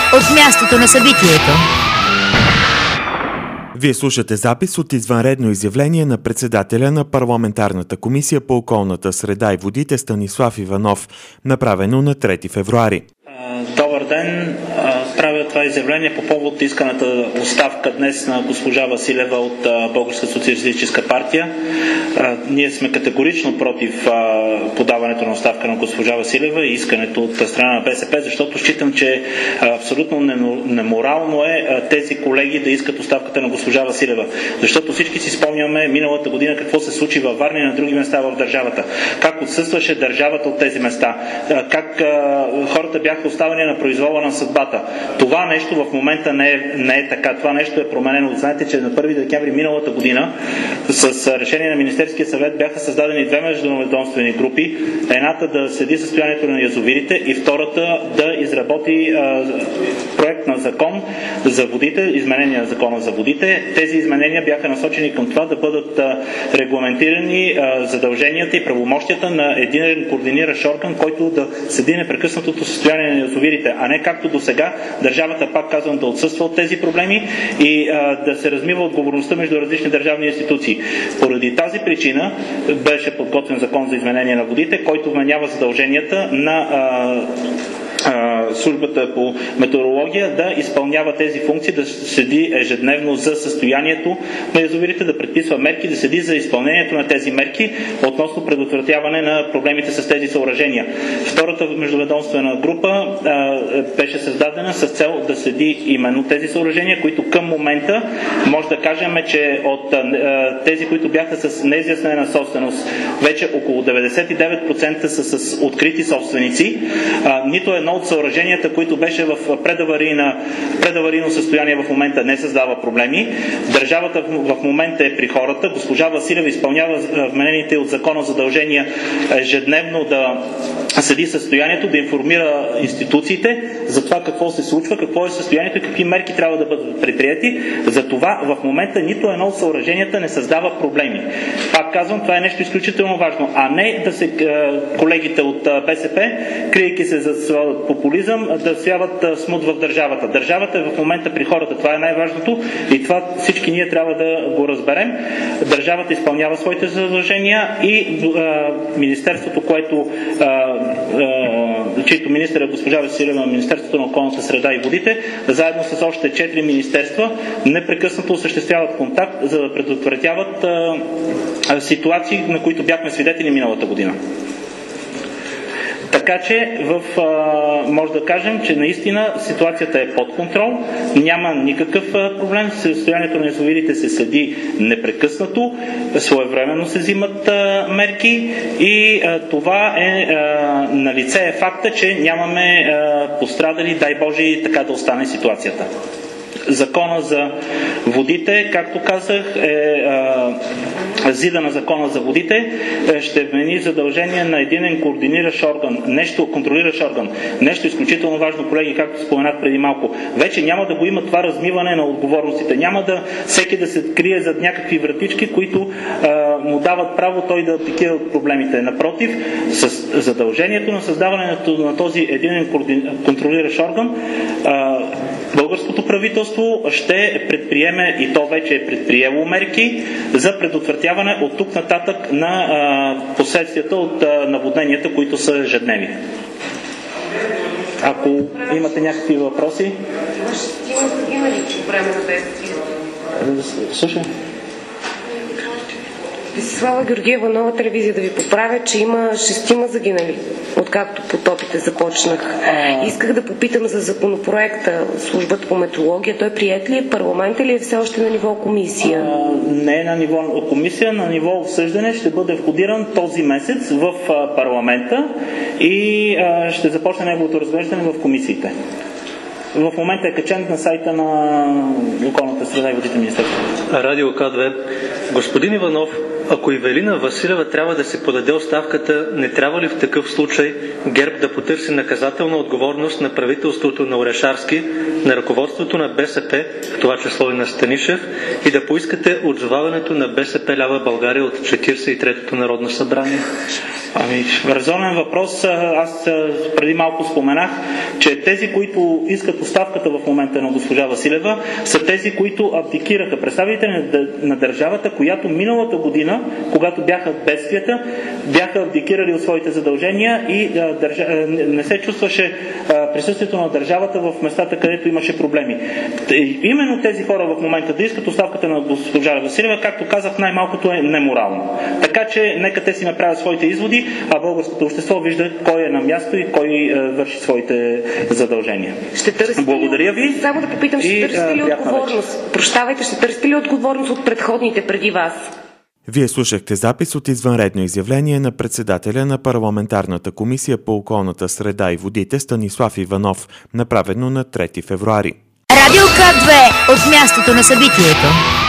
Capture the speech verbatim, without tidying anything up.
от мястото на събитието. Вие слушате запис от извънредно изявление на председателя на Парламентарната комисия по околната среда и водите Станислав Иванов, направено на трети февруари. Добър ден! Правя това изявление по повод исканата оставка днес на госпожа Василева от Българска социалистическа партия. Ние сме категорично против подаването на оставка на госпожа Василева и искането от страна на БСП, защото считам, че абсолютно неморално е тези колеги да искат оставката на госпожа Василева. Защото всички си спомняме миналата година какво се случи във Варна и на други места в държавата. Как отсъстваше държавата от тези места. Как хората бяха оставени на произвола на съдбата. Това нещо в момента не е, не е така. Това нещо е променено. Знаете, че на първи декември миналата година с решение на Министерския съвет бяха създадени две междуведомствени групи. Едната да следи състоянието на язовирите и втората да изработи а, проект на закон за водите, изменения на закона за водите. Тези изменения бяха насочени към това да бъдат а, регламентирани а, задълженията и правомощията на един координиращ орган, който да следи непрекъснатото състояние на язовирите, а не както до сега държавата, пак казвам, да отсъства от тези проблеми и а, да се размива отговорността между различни държавни институции. Поради тази причина беше подготвен закон за изменение на водите, който вменява задълженията на а, службата по метеорология да изпълнява тези функции, да следи ежедневно за състоянието на язовирите, да предписва мерки, да следи за изпълнението на тези мерки относно предотвратяване на проблемите с тези съоръжения. Втората междуведомствена група а, беше създадена с цел да следи именно тези съоръжения, които към момента може да кажем, че от а, тези, които бяха с неизяснена собственост, вече около деветдесет и девет процента са с открити собственици. А, нито едно от съоръженията, които беше в предаварийно, предаварийно състояние в момента не създава проблеми. Държавата в момента е при хората. Госпожа Василева изпълнява вменените от закона задължения ежедневно да следи състоянието, да информира институциите за това какво се случва, какво е състоянието и какви мерки трябва да бъдат предприяти. За това в момента нито едно от съоръженията не създава проблеми. Пак казвам, това е нещо изключително важно, а не да се колегите от БСП, криейки се за популизъм, да сяват смут в държавата. Държавата е в момента при хората. Това е най-важното и това всички ние трябва да го разберем. Държавата изпълнява своите задължения и а, Министерството, което а, а, чието министър е госпожа Василева, Министерството на околната среда и водите, заедно с още четири министерства, непрекъснато осъществяват контакт, за да предотвратяват а, а, ситуации, на които бяхме свидетели миналата година. Така че в, а, може да кажем, че наистина ситуацията е под контрол, няма никакъв а, проблем, състоянието на язовирите се следи непрекъснато, своевременно се взимат а, мерки и а, това е а, налице е факта, че нямаме а, пострадали, дай Боже, така да остане ситуацията. Закона за водите, както казах, е а, зида на закона за водите, ще вмени задължение на единен координиращ орган, нещо, контролиращ орган. Нещо изключително важно, колеги, както споменах преди малко. Вече няма да го има това размиване на отговорностите. Няма да всеки да се крие зад някакви вратички, които а, му дават право той да пикира от проблемите. Напротив, с задължението на създаването на този единен контролиращ орган, а, българското правителство ще предприеме, и то вече е предприело мерки за предотвратяване от тук нататък на а, последствията от а, наводненията, които са ежедневни. Ако имате някакви въпроси. Има, има ли време на действие? Слушай. Десислава Георгиева, Нова телевизия, да ви поправя, че има шестима загинали, откакто потопите започнах. Исках да попитам за законопроекта, службата по метеорология. Той приет ли е, парламент или е все още на ниво комисия? А, не е на ниво комисия, на ниво обсъждане. Ще бъде входиран този месец в а, парламента и а, ще започне неговото разглеждане в комисиите. В момента е качен на сайта на околната среда и водите министерство. Радио К две. Господин Иванов, Ако Ивелина Василева трябва да си подаде оставката, не трябва ли в такъв случай ГЕРБ да потърси наказателна отговорност на правителството на Орешарски, на ръководството на БСП, в това число и на Станишев, и да поискате отзоваването на БСП лява България от четиридесет и третото Народно събрание? Ами, резонен въпрос. Аз преди малко споменах, че тези, които искат оставката в момента на госпожа Василева, са тези, които абдикираха. Представителите на държавата, която миналата година, когато бяха бедствията, бяха абдикирали от своите задължения и държа... не се чувстваше присъствието на държавата в местата, където имаше проблеми. Именно тези хора в момента да искат оставката на госпожа Василева, както казах, най-малкото е неморално. Така че нека те си направят своите изводи, а българското общество вижда кой е на място и кой е, върши своите задължения. Ще търсите Благодаря ви. Само да попитам, ще търсите ли отговорност? Вече. Прощавайте, ще търсите ли отговорност от предходните преди вас? Вие слушахте запис от извънредно изявление на председателя на парламентарната комисия по околната среда и водите Станислав Иванов, направено на трети февруари. Радио К две от мястото на събитието.